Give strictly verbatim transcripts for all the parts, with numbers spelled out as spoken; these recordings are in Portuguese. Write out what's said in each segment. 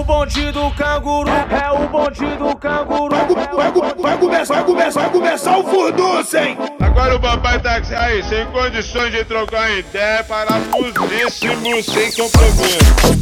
bonde do canguru, é o bonde do canguru. Vai, vai, vai, vai começar, vai começar, vai começar o furdunço, hein? Agora o papai tá aí, sem condições de trocar ideia, parafusíssimo, sem compromisso.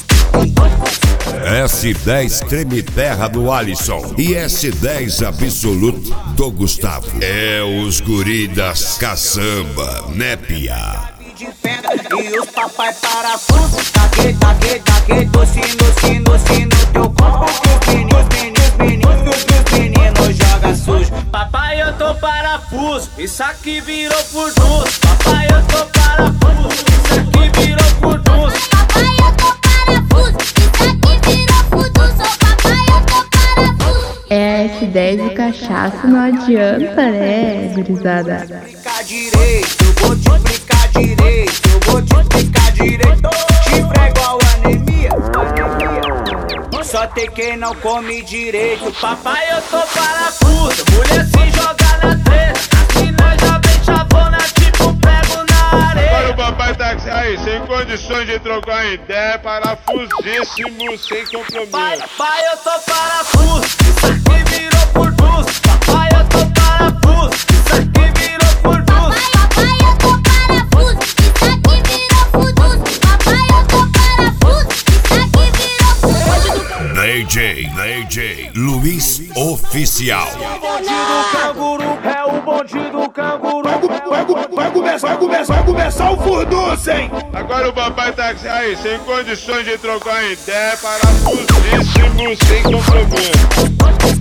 S dez Creme Terra do Alisson e S dez Absolute do Gustavo. É os guri das caçamba, né, pia? E os papai parafuso, taque, taque, taque, docino, sino, sino, teu corpo que os meninos, meninos, meninos, os meninos joga sujo. Papai, eu tô parafuso, isso aqui virou furdunço. Papai, eu tô parafuso, isso aqui virou furdunço. Papai, eu tô parafuso, isso aqui virou furdunço. Papai, eu tô parafuso. É, S dez e cachaça não adianta, né, gurizada? Explicar direito, eu vou te explicar direito, eu vou te explicar direito. Chifre é igual anemia, anemia. Só tem quem não come direito. Papai, eu tô parafuso, mulher se joga na treta. Assim nós já vem chavona, tipo prego na areia. Agora o papai tá aí, sem condições de trocar ideia, parafusíssimo, sem compromisso. Pai, pai, eu tô parafuso, isso aqui virou furdunço. Papai, eu tô parafuso, isso aqui virou furdunço. Papai, eu tô parafuso, isso aqui virou furdunço. Papai, eu tô parafuso, isso aqui virou furdunço. D J, D J Luiz Oficial. O bonde do canguru, é o bonde do canguru. Vai, vai, vai começar, vai começar, vai começar o furdunço, hein? Agora o papai tá aí, sem condições de trocar ideia, parafusíssimo, sem compromisso.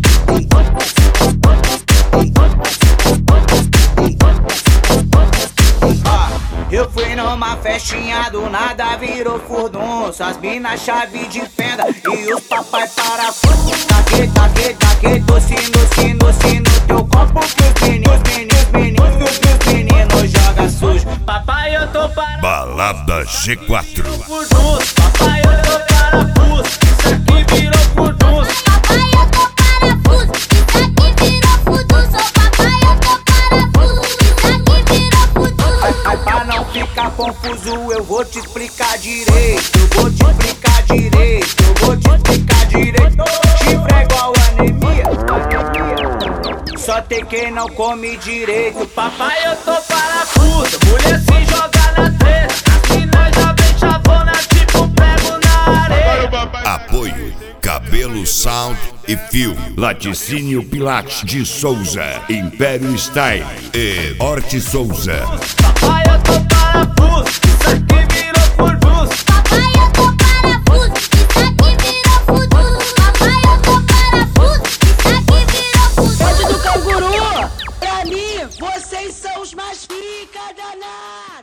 Eu fui numa festinha, do nada virou furdunço. As minas chave de fenda e os papai parafuso. Taque, taque, taque, docino, sino, sino, teu copo que os meninos, meninos, meninos, os meninos joga sujo. Papai, eu tô parafuso, Balada G quatro. furdunço. Papai, eu tô parafuso, isso aqui virou furdunço. Papai, eu tô parafuso, isso aqui virou furdunço. Papai, eu tô parafuso, isso aqui virou furdunço. Ai, pra não ficar confuso, eu vou te explicar direito. Eu vou te explicar direito, eu vou te explicar direito. Chifre é igual anemia, anemia. Só tem quem não come direito. Papai, eu tô parafuso, mulher se joga na treta. Assim nós já vem chavona, tipo prego na areia. Agora o papai Apoio Cabelo Sound e Fio, Laticínio Pilate de Souza, Império Style e Horti Souza. Papai, eu tô parafuso, isso aqui virou furdunço. Papai, eu tô parafuso, isso aqui virou furdunço. Papai, eu tô parafuso, isso aqui virou furdunço. Bonde do canguru, pra mim, vocês são os mais pica danados.